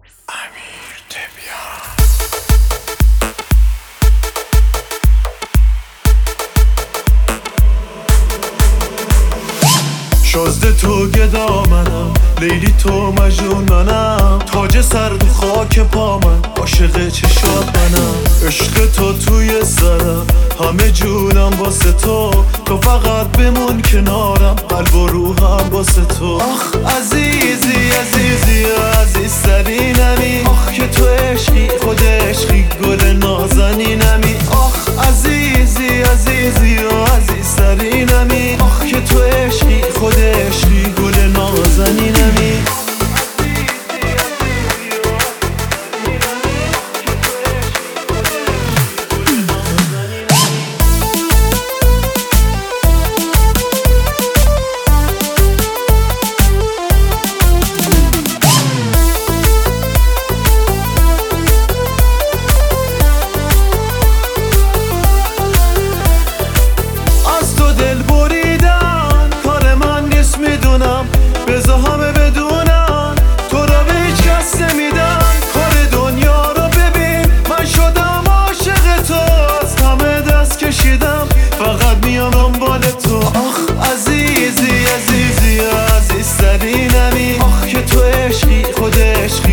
شازده تو گدا منم، لیلی تو مجنون منم، تاج سر تو خاک پا من، عاشق چشات منم. عشق تو توی سرم، همه جونم واسه تو، تو فقط بمون کنارم، قلب و روحم واسه تو. آخ عزیزی عزیزی عزیزترینمی، آخ که تو عشقی خود عشقی گل نازنینمی. آخ عزیزی عزیزی عزیزترینمی، آخ که تو عشقی خود عشقی گل نازنینمی. بذار همه بدونن تو را به هیچ کس نمیدن، کار دنیا رو ببین، من شدم عاشق تو، از همه دست کشیدم، فقط میام دنبال تو. آخ عزیزی عزیزی عزیزترینمی، آخ که تو عشقی خود عشقی